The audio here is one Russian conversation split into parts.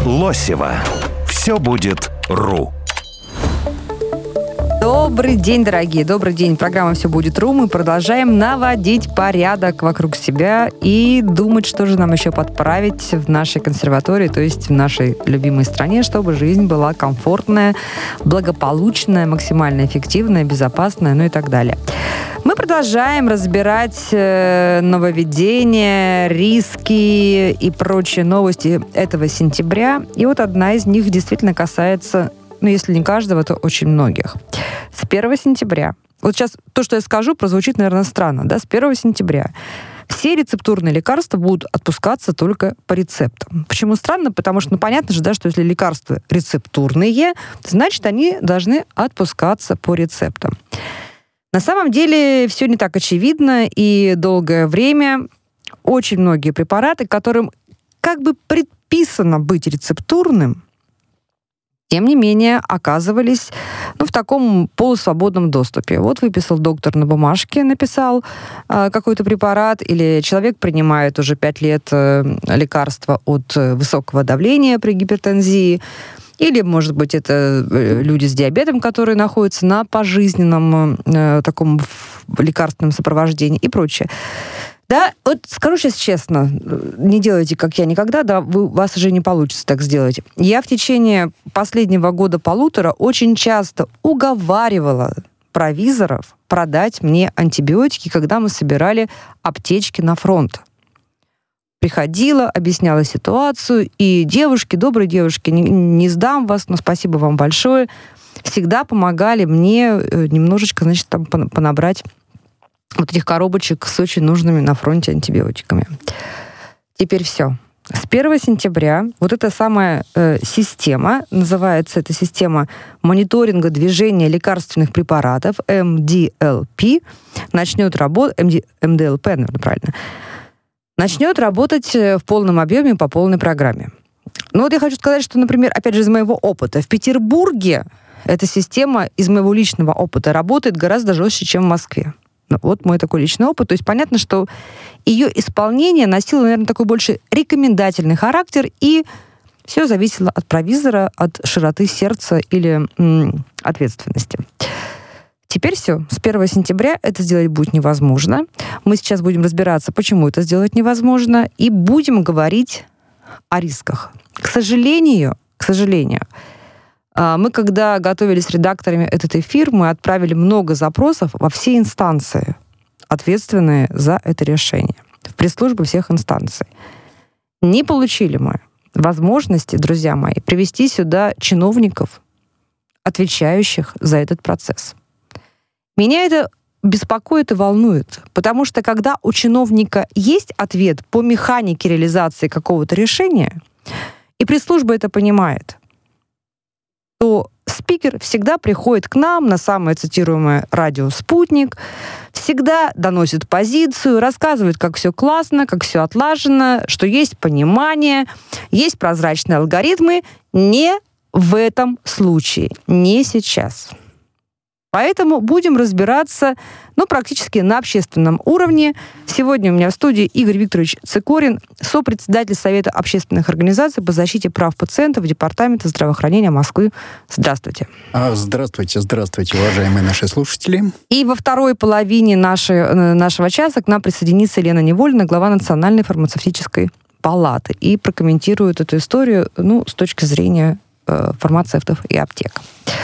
Лосева. Все будет РУ. Добрый день, дорогие. Добрый день. Программа «Все будет РУ». Мы продолжаем наводить порядок вокруг себя и думать, что же нам еще подправить в нашей консерватории, то есть в нашей любимой стране, чтобы жизнь была комфортная, благополучная, максимально эффективная, безопасная, ну и так далее. Мы продолжаем разбирать нововведения, риски и прочие новости этого сентября. И вот одна из них действительно касается, ну, если не каждого, то очень многих. С 1 сентября, вот сейчас то, что я скажу, прозвучит, наверное, странно, да, с 1 сентября все рецептурные лекарства будут отпускаться только по рецептам. Почему странно? Потому что, ну, понятно же, да, что если лекарства рецептурные, значит, они должны отпускаться по рецептам. На самом деле все не так очевидно, и долгое время очень многие препараты, которым как бы предписано быть рецептурным, тем не менее оказывались, ну, в таком полусвободном доступе. Вот выписал доктор на бумажке, написал какой-то препарат, или человек принимает уже 5 лет лекарства от высокого давления при гипертензии, или, может быть, это люди с диабетом, которые находятся на пожизненном таком лекарственном сопровождении и прочее. Да, вот скажу сейчас честно, не делайте, как я никогда, да, у вас уже не получится так сделать. Я в течение последнего года-полутора очень часто уговаривала провизоров продать мне антибиотики, когда мы собирали аптечки на фронт. Приходила, объясняла ситуацию, и девушки, добрые девушки, не сдам вас, но спасибо вам большое, всегда помогали мне немножечко, значит, там понабрать вот этих коробочек с очень нужными на фронте антибиотиками. Теперь все. С 1 сентября вот эта самая система, называется эта система мониторинга движения лекарственных препаратов, МДЛП, начнет работать, МДЛП, наверное, правильно, начнет работать в полном объеме по полной программе. Но вот я хочу сказать, что, например, опять же, из моего опыта, в Петербурге эта система из моего личного опыта работает гораздо жестче, чем в Москве. Вот мой такой личный опыт. То есть понятно, что ее исполнение носило, наверное, такой больше рекомендательный характер, и все зависело от провизора, от широты сердца или ответственности. Теперь все. С 1 сентября это сделать будет невозможно. Мы сейчас будем разбираться, почему это сделать невозможно, и будем говорить о рисках. К сожалению, мы, когда готовились с редакторами этот эфир, мы отправили много запросов во все инстанции, ответственные за это решение, в пресс-службы всех инстанций. Не получили мы возможности, друзья мои, привести сюда чиновников, отвечающих за этот процесс. Меня это беспокоит и волнует, потому что когда у чиновника есть ответ по механике реализации какого-то решения, и пресс-служба это понимает, то спикер всегда приходит к нам на самое цитируемое радио «Спутник», всегда доносит позицию, рассказывает, как все классно, как все отлажено, что есть понимание, есть прозрачные алгоритмы. Не в этом случае, не сейчас. Поэтому будем разбираться, ну, практически на общественном уровне. Сегодня у меня в студии Игорь Викторович Цикорин, сопредседатель Совета общественных организаций по защите прав пациентов Департамента здравоохранения Москвы. Здравствуйте. Здравствуйте, уважаемые наши слушатели. И во второй половине нашего часа к нам присоединится Елена Невольна, глава Национальной фармацевтической палаты, и прокомментирует эту историю, ну, с точки зрения фармацевтов и аптек.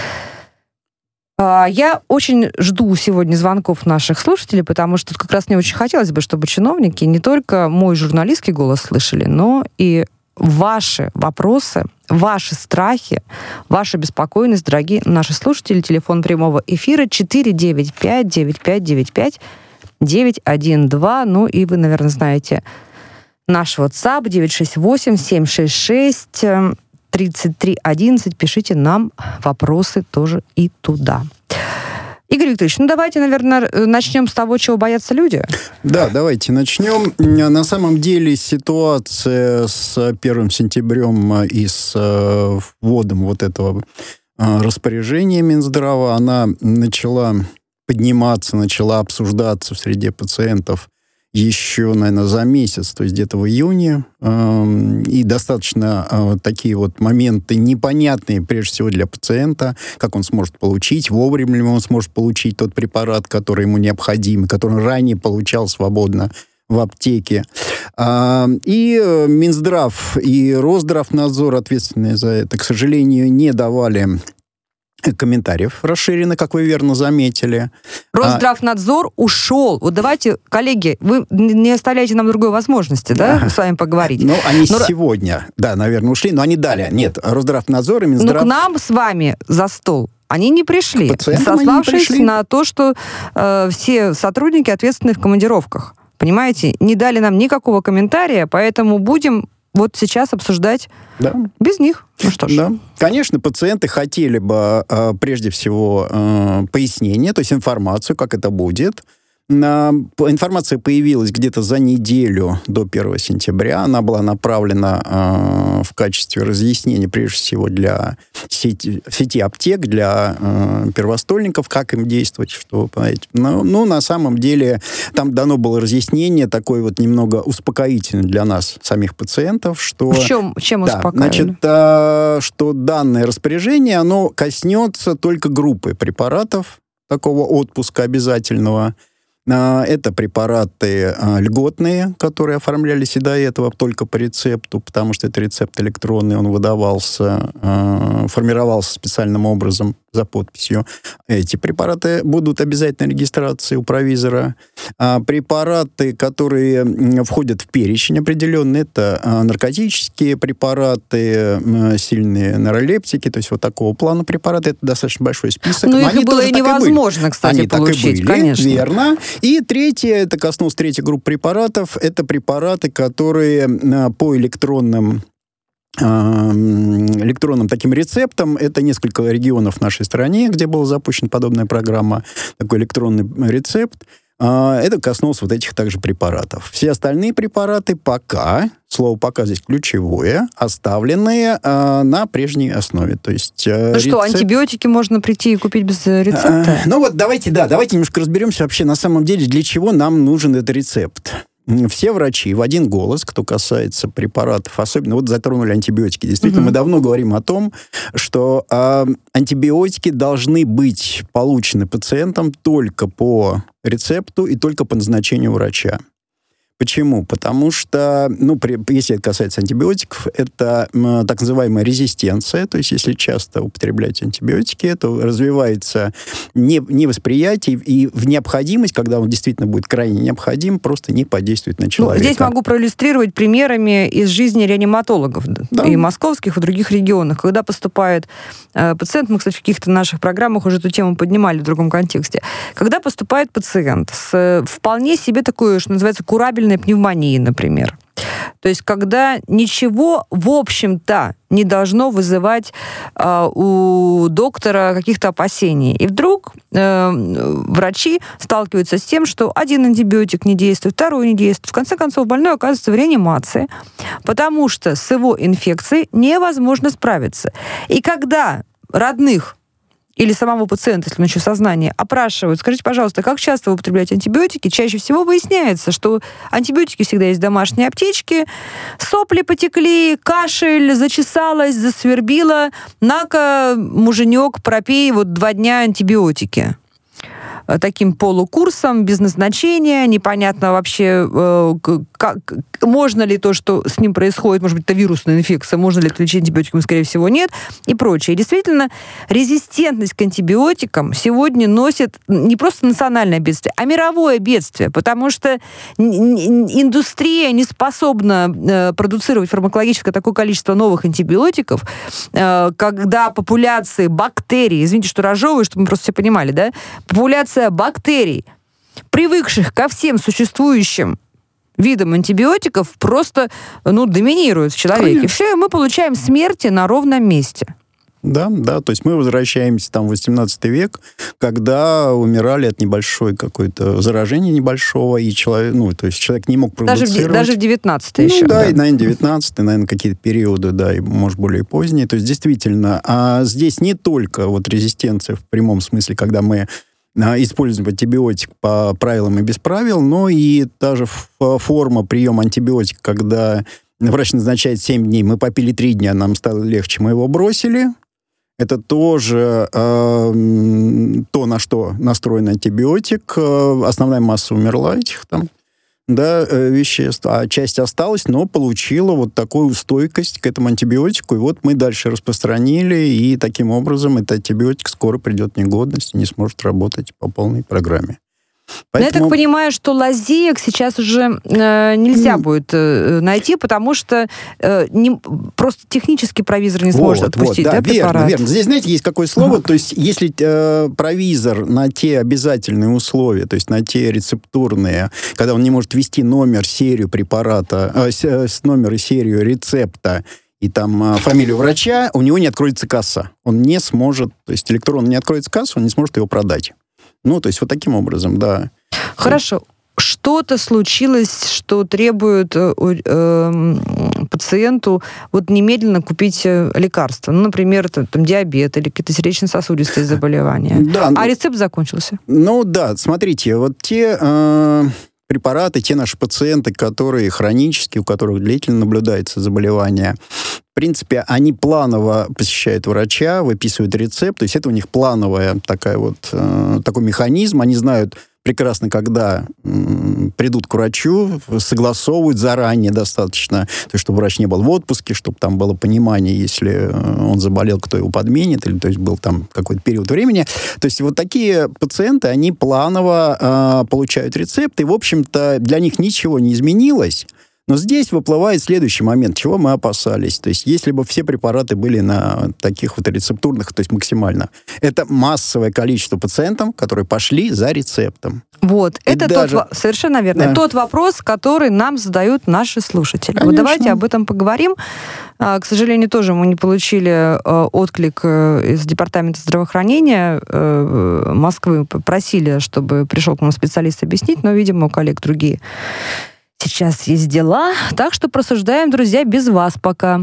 Я очень жду сегодня звонков наших слушателей, потому что как раз мне очень хотелось бы, чтобы чиновники не только мой журналистский голос слышали, но и ваши вопросы, ваши страхи, ваша беспокойность, дорогие наши слушатели. Телефон прямого эфира 495-95-95-912. Ну и вы, наверное, знаете наш WhatsApp 968-766-3311. Пишите нам вопросы тоже и туда. Игорь Викторович, ну давайте, наверное, начнем с того, чего боятся люди. Да, давайте начнем. На самом деле ситуация с 1 сентябрем и с вводом вот этого распоряжения Минздрава, она начала подниматься, начала обсуждаться в среде пациентов еще, наверное, за месяц, то есть где-то в июне. И достаточно такие вот моменты непонятные, прежде всего, для пациента, как он сможет получить, вовремя ли он сможет получить тот препарат, который ему необходим, который он ранее получал свободно в аптеке. И Минздрав и Росздравнадзор, ответственные за это, к сожалению, не давали комментариев расширенно, как вы верно заметили. Росздравнадзор ушел. Вот давайте, коллеги, вы не оставляете нам другой возможности, да, с вами поговорить. Ну, они сегодня, да, наверное, ушли, но они дали. Нет, Росздравнадзор и Минздрав... Но к нам с вами за стол они не пришли, сославшись на то, что все сотрудники ответственны в командировках. Понимаете? Не дали нам никакого комментария, поэтому будем вот сейчас обсуждать без них. Ну что ж. Да. Конечно, пациенты хотели бы прежде всего пояснения, то есть информацию, как это будет. Информация появилась где-то за неделю до 1 сентября. Она была направлена в качестве разъяснения, прежде всего, для сети аптек, для первостольников, как им действовать, что вы понимаете. Но на самом деле там дано было разъяснение такое вот немного успокоительное для нас, самих пациентов, что... Чем успокаивали? Значит, что данное распоряжение, оно коснется только группы препаратов такого отпуска обязательного. Это препараты льготные, которые оформлялись и до этого только по рецепту, потому что это рецепт электронный, он выдавался, формировался специальным образом за подписью. Эти препараты будут обязательной регистрации у провизора. Препараты, которые входят в перечень определенный, это наркотические препараты, сильные нейролептики, то есть вот такого плана препараты. Это достаточно большой список. Но их было и невозможно, кстати, они получить, так и были, конечно. Верно. И третье, это коснулось третьей группы препаратов, это препараты, которые по электронным таким рецептам, это несколько регионов в нашей стране, где была запущена подобная программа, такой электронный рецепт, это коснулось вот этих также препаратов. Все остальные препараты пока, слово «пока» здесь ключевое, оставленные на прежней основе. То есть, что, антибиотики можно прийти и купить без рецепта? Ну вот давайте немножко разберемся вообще на самом деле, для чего нам нужен этот рецепт. Все врачи в один голос, кто касается препаратов, особенно вот затронули антибиотики. Действительно, мы давно говорим о том, что антибиотики должны быть получены пациентам только по рецепту и только по назначению врача. Почему? Потому что, если это касается антибиотиков, это так называемая резистенция, то есть если часто употреблять антибиотики, то развивается невосприятие, и в необходимость, когда он действительно будет крайне необходим, просто не подействует на человека. Здесь могу проиллюстрировать примерами из жизни реаниматологов, и московских, и в других регионах. Когда поступает пациент, мы, кстати, в каких-то наших программах уже эту тему поднимали в другом контексте, когда поступает пациент с вполне себе такой, что называется, курабельной пневмонии, например. То есть, когда ничего, в общем-то, не должно вызывать у доктора каких-то опасений. И вдруг врачи сталкиваются с тем, что один антибиотик не действует, второй не действует. В конце концов, больной оказывается в реанимации, потому что с его инфекцией невозможно справиться. И когда родных или самого пациента, если он еще в сознании, опрашивают, скажите, пожалуйста, как часто вы употребляете антибиотики, чаще всего выясняется, что антибиотики всегда есть в домашней аптечке, сопли потекли, кашель, зачесалось, засвербило, на-ка, муженек, пропей 2 дня антибиотики. Таким полукурсом, без назначения, непонятно вообще, можно ли то, что с ним происходит, может быть, это вирусная инфекция, можно ли это лечить антибиотиками, скорее всего, нет, и прочее. И действительно, резистентность к антибиотикам сегодня носит не просто национальное бедствие, а мировое бедствие, потому что индустрия не способна продуцировать фармакологическое такое количество новых антибиотиков, когда популяции бактерий, извините, что разжевываю, чтобы мы просто все понимали, да, популяция бактерий, привыкших ко всем существующим видам антибиотиков, просто доминирует в человеке. Конечно. Все, и мы получаем смерти на ровном месте. Да, то есть мы возвращаемся в 18 век, когда умирали от небольшой какой-то заражения небольшого, и человек, то есть человек не мог продуцировать. Даже в 19 еще. Да, и, наверное, 19 наверное, какие-то периоды, и, может, более поздние. То есть, действительно, здесь не только резистенция в прямом смысле, когда мы используем антибиотик по правилам и без правил, но и та же форма приема антибиотика, когда врач назначает 7 дней, мы попили 3 дня, нам стало легче, мы его бросили. Это тоже то, на что настроен антибиотик. Основная масса умерла этих там, веществ, а часть осталась, но получила вот такую стойкость к этому антибиотику. И вот мы дальше распространили, и таким образом этот антибиотик скоро придет в негодность и не сможет работать по полной программе. Поэтому... Я так понимаю, что лазеек сейчас уже нельзя будет найти, потому что просто технически провизор не сможет отпустить, препарат? Верно. Здесь, знаете, есть какое слово, то есть если провизор на те обязательные условия, то есть на те рецептурные, когда он не может ввести номер, серию препарата, номер и серию рецепта, и там фамилию врача, у него не откроется касса. Он не сможет, то есть электронно не откроется касса, он не сможет его продать. Ну, то есть вот таким образом, да. Хорошо. Что-то случилось, что требует пациенту вот немедленно купить лекарство. Ну, например, там диабет или какие-то сердечно-сосудистые заболевания. Да, а рецепт закончился. Ну, да, смотрите, вот те препараты, те наши пациенты, которые хронические, у которых длительно наблюдается заболевание, в принципе, они планово посещают врача, выписывают рецепт, то есть это у них плановая такой механизм, они знают прекрасно, когда придут к врачу, согласовывают заранее достаточно, то есть чтобы врач не был в отпуске, чтобы там было понимание, если он заболел, кто его подменит, или то есть был там какой-то период времени. То есть вот такие пациенты, они планово получают рецепт, и, в общем-то, для них ничего не изменилось. Но здесь выплывает следующий момент, чего мы опасались. То есть если бы все препараты были на таких вот рецептурных, то есть максимально, это массовое количество пациентов, которые пошли за рецептом. Вот, и это даже... совершенно верно. Да. Тот вопрос, который нам задают наши слушатели. Конечно. Вот давайте об этом поговорим. К сожалению, тоже мы не получили отклик из Департамента здравоохранения Москвы. Просили, чтобы пришел к нам специалист объяснить, но, видимо, у коллег другие сейчас есть дела, так что просуждаем, друзья, без вас пока.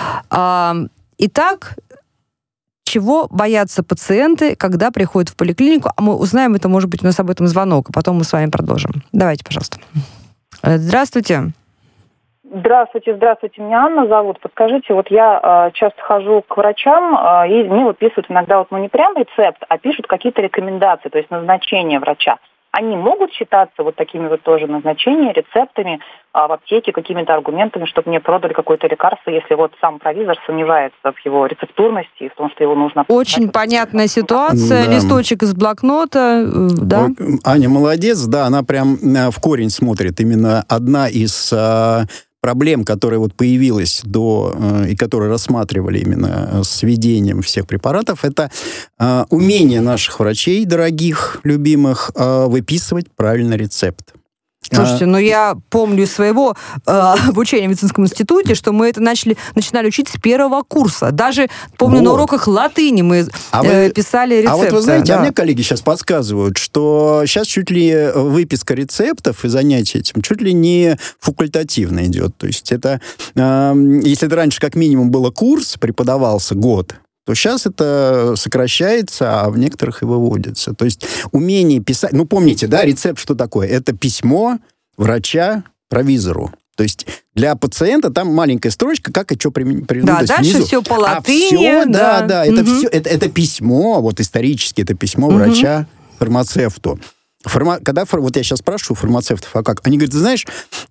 Итак, чего боятся пациенты, когда приходят в поликлинику? А мы узнаем это, может быть, у нас об этом звонок, а потом мы с вами продолжим. Давайте, пожалуйста. Здравствуйте. Здравствуйте, меня Анна зовут. Подскажите, вот я часто хожу к врачам, и мне выписывают иногда не прям рецепт, а пишут какие-то рекомендации, то есть назначение врача. Они могут считаться вот такими вот тоже назначениями, рецептами в аптеке, какими-то аргументами, чтобы мне продали какое-то лекарство, если вот сам провизор сомневается в его рецептурности и в том, что его нужно... Очень понятная ситуация, да. Листочек из блокнота, да. Аня молодец, да, она прям в корень смотрит. Именно одна из проблем, которая вот появилась и которые рассматривали именно с введением всех препаратов, это умение наших врачей, дорогих, любимых, выписывать правильный рецепт. Слушайте, я помню из своего обучения в медицинском институте, что мы это начинали учить с 1 курса. Даже, помню, на уроках латыни мы писали рецепты. А вот вы знаете, мне коллеги сейчас подсказывают, что сейчас чуть ли выписка рецептов и занятия этим чуть ли не факультативно идет. То есть это, если это раньше как минимум было курс, преподавался год, то сейчас это сокращается, а в некоторых и выводится. То есть умение писать... помните, да, рецепт что такое? Это письмо врача провизору. То есть для пациента там маленькая строчка, как и что применить. Да, дальше внизу. Все по латыни. Все, да, это все, это письмо, вот исторически это письмо врача фармацевту. Когда вот я сейчас спрашиваю фармацевтов, а как? Они говорят, ты знаешь,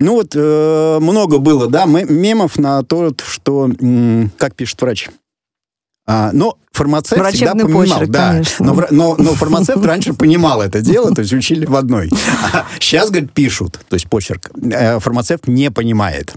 много было, да, мемов на то, что, как пишет врач. Но фармацевт всегда понимал, почерк, да. Но фармацевт раньше понимал это дело, то есть учили в одной. А сейчас, говорит, пишут, то есть почерк. Фармацевт не понимает.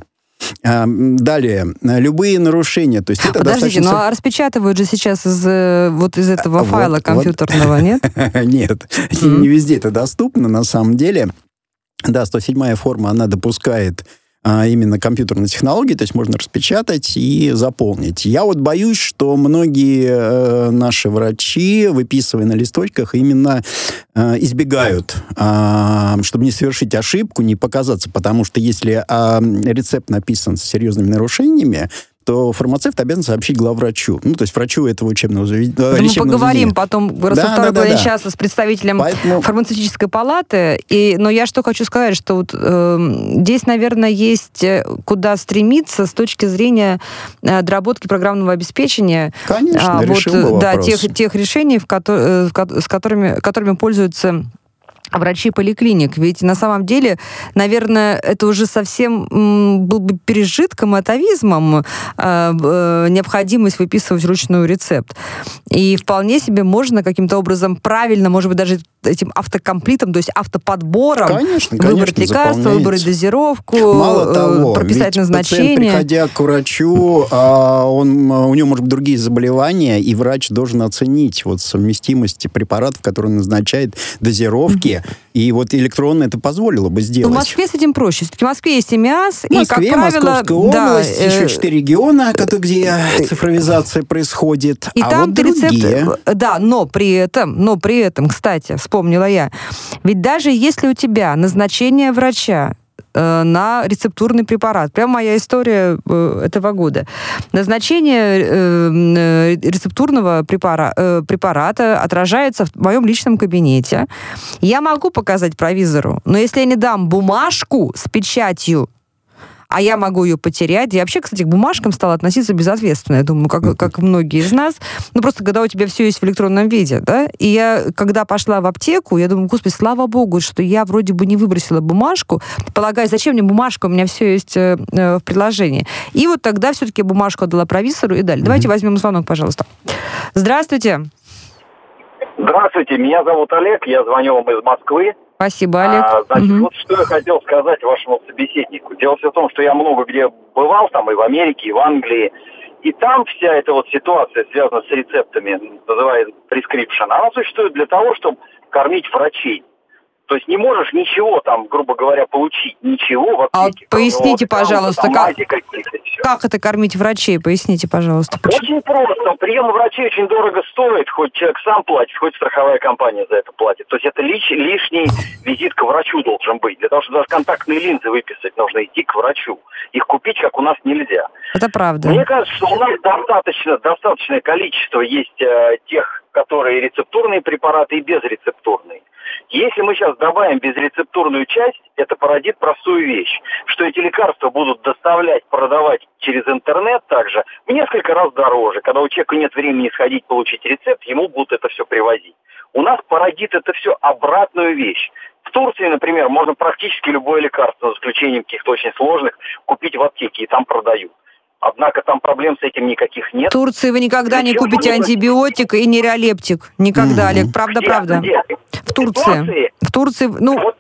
Далее, любые нарушения, то есть это Подождите, достаточно... распечатывают же сейчас из этого файла компьютерного, нет? Нет, не везде это доступно, на самом деле. Да, 107-я форма, она допускает именно компьютерные технологии, то есть можно распечатать и заполнить. Я вот боюсь, что многие наши врачи, выписывая на листочках, именно избегают, чтобы не совершить ошибку, не показаться, потому что если рецепт написан с серьезными нарушениями, то фармацевт обязан сообщить главврачу. Ну, то есть врачу этого учебного заведения. Мы поговорим потом во второй половине часа с представителем фармацевтической палаты. Но я что хочу сказать, что вот, здесь, наверное, есть куда стремиться с точки зрения доработки программного обеспечения. Конечно, решил бы вопрос. Тех решений, с которыми пользуются врачи поликлиник. Ведь на самом деле, наверное, это уже совсем был бы пережитком, атовизмом необходимость выписывать вручную рецепт. И вполне себе можно каким-то образом правильно, может быть, даже этим автокомплитом, то есть автоподбором выбрать лекарство, выбрать дозировку, мало того, прописать назначение. Пациент, приходя к врачу, у него, может быть, другие заболевания, и врач должен оценить вот совместимость препаратов, которые он назначает, дозировки. И вот электронно это позволило бы сделать. В Москве с этим проще. Все-таки в Москве есть ИМИАС, и, как правило... Московская область, еще 4 региона, где цифровизация происходит, и там вот другие. Рецепт, да, но при этом, кстати, вспомнила я, ведь даже если у тебя назначение врача на рецептурный препарат. Прям моя история этого года. Назначение рецептурного препарата отражается в моем личном кабинете. Я могу показать провизору, но если я не дам бумажку с печатью, а я могу ее потерять. Я вообще, кстати, к бумажкам стала относиться безответственно, я думаю, как многие из нас. Ну, просто когда у тебя все есть в электронном виде, да, и я, когда пошла в аптеку, я думаю, господи, слава богу, что я вроде бы не выбросила бумажку, полагаю, зачем мне бумажка, у меня все есть в приложении. И вот тогда все-таки бумажку отдала провизору и далее. Давайте возьмем звонок, пожалуйста. Здравствуйте. Здравствуйте, меня зовут Олег, я звоню вам из Москвы. Спасибо, Олег. Значит, вот что я хотел сказать вашему собеседнику. Дело все в том, что я много где бывал, там и в Америке, и в Англии, и там вся эта вот ситуация, связанная с рецептами, называется prescription, она существует для того, чтобы кормить врачей. То есть не можешь ничего там, грубо говоря, получить, ничего в аптеке. Поясните, пожалуйста, как это кормить врачей? Поясните, пожалуйста. Очень просто. Прием врачей очень дорого стоит, хоть человек сам платит, хоть страховая компания за это платит. То есть это лишний визит к врачу должен быть. Для того, чтобы даже контактные линзы выписать, нужно идти к врачу. Их купить, как у нас, нельзя. Это правда. Мне кажется, что у нас достаточное количество есть тех, которые рецептурные препараты и безрецептурные. Если мы сейчас добавим безрецептурную часть, это породит простую вещь, что эти лекарства будут доставлять, продавать через интернет также в несколько раз дороже. Когда у человека нет времени сходить получить рецепт, ему будут это все привозить. У нас породит это все обратную вещь. В Турции, например, можно практически любое лекарство, за исключением каких-то очень сложных, купить в аптеке, и там продают. Однако там проблем с этим никаких нет. В Турции вы никогда не купите антибиотик и нейролептик. Никогда, Олег. Правда. Где? В Турции. В Турции, ну... Вот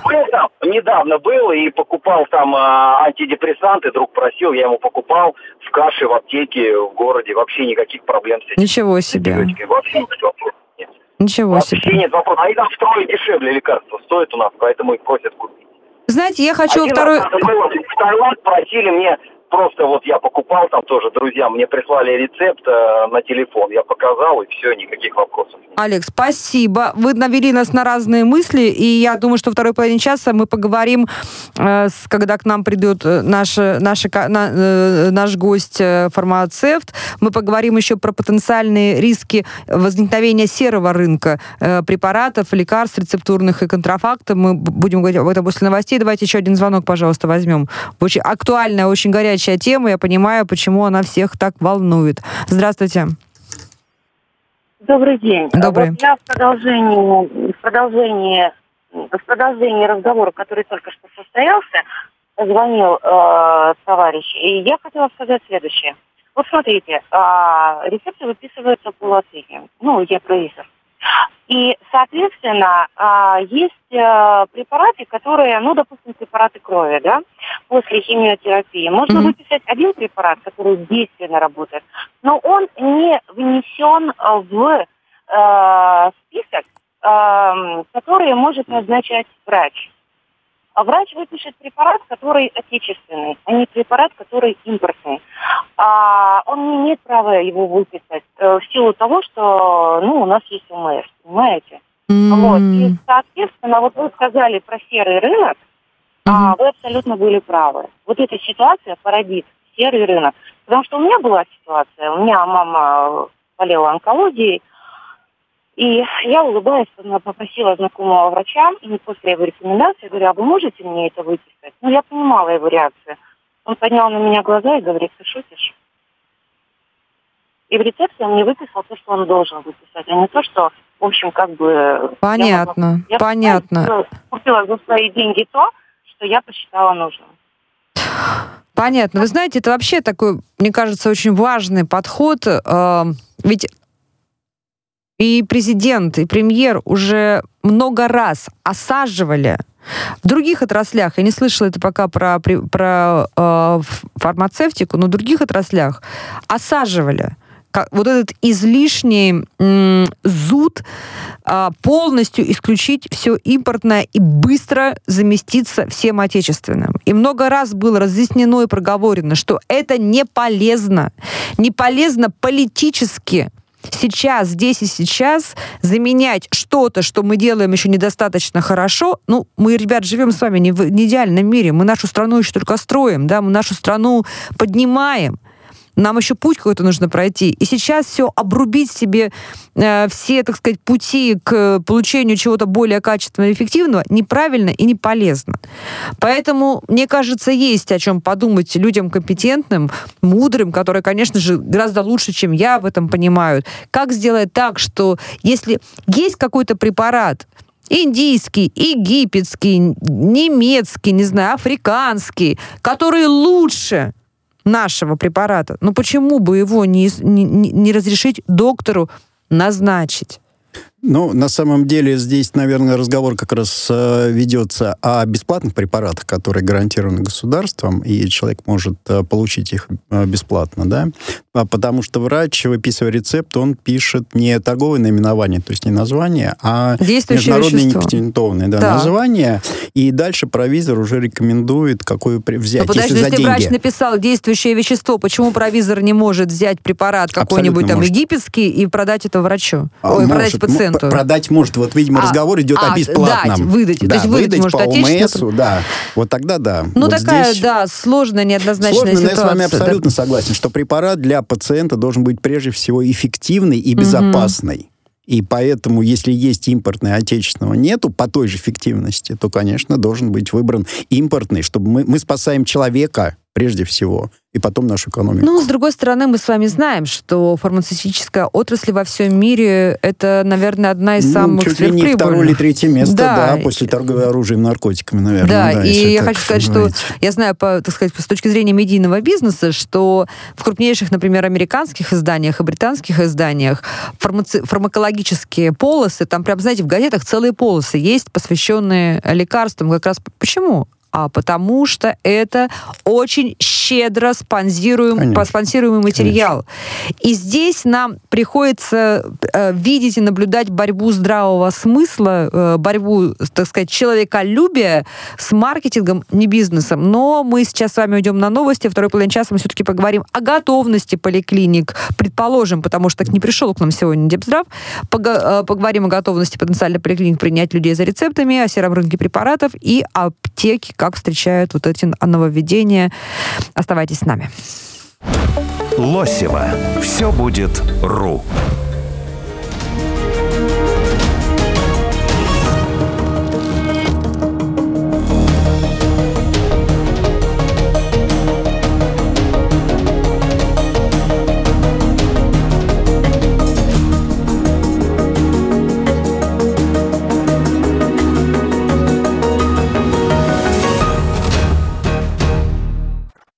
недавно был и покупал там антидепрессанты, друг просил, я ему покупал в каше, в аптеке, в городе. Вообще никаких проблем с этим. Ничего себе. Вообще никаких вопросов нет. Ничего себе. Вообще нет вопросов. Они там втрое дешевле лекарства стоят у нас, поэтому их просят купить. Знаете, я хочу в Таиланд просили мне... Просто вот я покупал там тоже, друзья, мне прислали рецепт на телефон, я показал, и все, никаких вопросов нет. Олег, спасибо. Вы навели нас на разные мысли, и я думаю, что второй половине часа мы поговорим, когда к нам придет наш гость, фармацевт, мы поговорим еще про потенциальные риски возникновения серого рынка препаратов, лекарств рецептурных и контрафакта. Мы будем говорить об этом после новостей. Давайте еще один звонок, пожалуйста, возьмем. Очень актуальная, очень горячая тема, я понимаю, почему она всех так волнует. Здравствуйте. Добрый день. Добрый. Вот я в продолжении разговора, который только что состоялся, звонил товарищ, и я хотела сказать следующее. Вот смотрите, рецепты выписываются по латыни. Ну, я провизор. И, соответственно, есть препараты, которые, ну, допустим, препараты крови, да, после химиотерапии. Можно выписать один препарат, который действенно работает, но он не внесен в список, который может назначать врач. А врач выпишет препарат, который отечественный, а не препарат, который импортный. Он не имеет права его выписать в силу того, что, ну, у нас есть ОМС, понимаете? Вот. И, соответственно, вот вы сказали про серый рынок, вы абсолютно были правы. Вот эта ситуация породит серый рынок. Потому что у меня была ситуация, у меня мама болела онкологией, и я, улыбаясь, попросила знакомого врача, и после его рекомендации, я говорю, а вы можете мне это выписать? Ну, я понимала его реакцию. Он поднял на меня глаза и говорит, ты шутишь? И в рецепте он мне выписал то, что он должен выписать, а не то, что, в общем, как бы... Понятно, понятно. Купила за свои деньги то, что я посчитала нужным. Понятно. Вы знаете, это вообще такой, мне кажется, очень важный подход. Ведь и президент, и премьер уже много раз осаживали в других отраслях. Я не слышала это пока про фармацевтику, но в других отраслях осаживали вот этот излишний зуд полностью исключить все импортное и быстро заместиться всем отечественным. И много раз было разъяснено и проговорено, что это не полезно. Не полезно политически сейчас, здесь и сейчас заменять что-то, что мы делаем еще недостаточно хорошо. Ну, мы, ребят, живем с вами не в идеальном мире. Мы нашу страну еще только строим, да, мы нашу страну поднимаем. Нам еще путь какой-то нужно пройти. И сейчас все обрубить себе все, так сказать, пути к получению чего-то более качественного и эффективного неправильно и не полезно. Поэтому, мне кажется, есть о чем подумать людям компетентным, мудрым, которые, конечно же, гораздо лучше, чем я в этом понимают. Как сделать так, что если есть какой-то препарат, индийский, египетский, немецкий, не знаю, африканский, который лучше нашего препарата, ну почему бы его не разрешить доктору назначить? Ну, на самом деле, здесь, наверное, разговор как раз ведется о бесплатных препаратах, которые гарантированы государством, и человек может получить их бесплатно, да? Потому что врач, выписывая рецепт, он пишет не торговое наименование, то есть не название, а международное непатентованное название, и дальше провизор уже рекомендует, какую взять, но подожди, если за деньги. Врач написал действующее вещество, почему провизор не может взять препарат какой-нибудь там египетский и продать это врачу? Продать пациенту? Продать может. Вот, видимо, разговор идет о бесплатном. Выдать. Да, то есть выдать может по отечественному. да. Вот тогда да. Ну, вот такая, здесь... да, сложная, неоднозначная ситуация. Я с вами абсолютно согласен, что препарат для пациента должен быть прежде всего эффективный и безопасный. И поэтому, если есть импортный, а отечественного нету по той же эффективности, то, конечно, должен быть выбран импортный, чтобы мы спасаем человека прежде всего, и потом нашу экономику. Ну, с другой стороны, мы с вами знаем, что фармацевтическая отрасль во всем мире это, наверное, одна из самых чуть ли не второе или третье место, да, после торговли оружием и наркотиками, наверное. Да, и я хочу сказать, что я знаю, так сказать, с точки зрения медийного бизнеса, что в крупнейших, например, американских изданиях и британских изданиях фармакологические полосы, там прям, знаете, в газетах целые полосы есть, посвященные лекарствам. Как раз почему? Потому что это очень щедро спонсируемый материал. Конечно. И здесь нам приходится видеть и наблюдать борьбу здравого смысла, борьбу, так сказать, человеколюбия с маркетингом, не бизнесом. Но мы сейчас с вами уйдем на новости. Второй половине часа мы все-таки поговорим о готовности поликлиник. Предположим, потому что так не пришел к нам сегодня Депздрав. Поговорим о готовности потенциально поликлиник принять людей за рецептами, о сером рынке препаратов и о аптеке, как встречают вот эти нововведения. Оставайтесь с нами. Лосева. Все будет РУ.